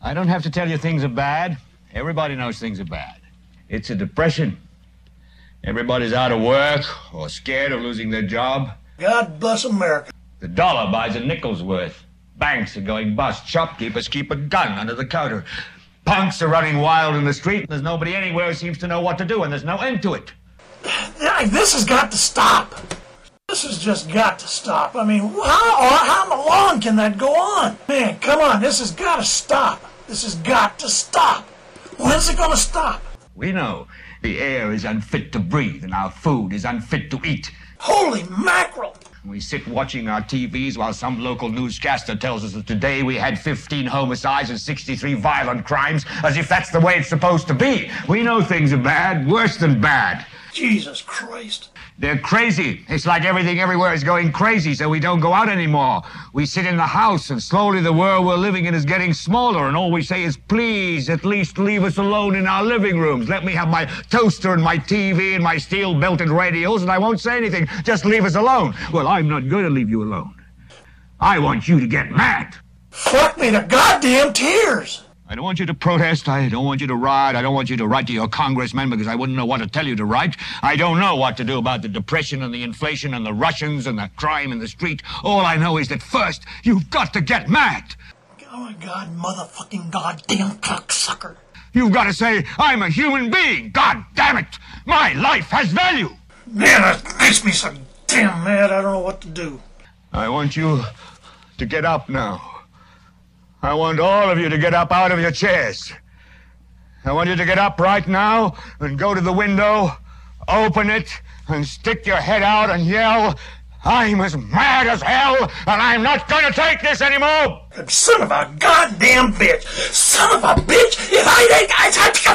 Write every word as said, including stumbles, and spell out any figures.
I don't have to tell you things are bad. Everybody knows things are bad. It's a depression. Everybody's out of work or scared of losing their job. God bless America. The dollar buys a nickel's worth. Banks are going bust. Shopkeepers keep a gun under the counter. Punks are running wild in the street. There's nobody anywhere who seems to know what to do, and there's no end to it. This has got to stop. This has just got to stop. I mean, how, how long can that go on? Man, come on, this has got to stop. This has got to stop. When's it going to stop? We know the air is unfit to breathe, and our food is unfit to eat. Holy mackerel! We sit watching our T Vs while some local newscaster tells us that today we had fifteen homicides and sixty-three violent crimes, as if that's the way it's supposed to be. We know things are bad, worse than bad. Jesus Christ. They're crazy. It's like everything everywhere is going crazy, so we don't go out anymore. We sit in the house, and slowly the world we're living in is getting smaller, and all we say is, please, at least leave us alone in our living rooms. Let me have my toaster and my T V and my steel-belted radios, and I won't say anything. Just leave us alone. Well, I'm not going to leave you alone. I want you to get mad. Fuck me to goddamn tears. I don't want you to protest. I don't want you to riot. I don't want you to write to your congressman because I wouldn't know what to tell you to write. I don't know what to do about the depression and the inflation and the Russians and the crime in the street. All I know is that first, you've got to get mad. Oh my God, motherfucking goddamn cocksucker. You've got to say, I'm a human being. God damn it. My life has value. Man, that makes me so damn mad I don't know what to do. I want you to get up now. I want all of you to get up out of your chairs. I want you to get up right now and go to the window, open it, and stick your head out and yell, I'm as mad as hell, and I'm not going to take this anymore! Son of a goddamn bitch! Son of a bitch! If I ain't...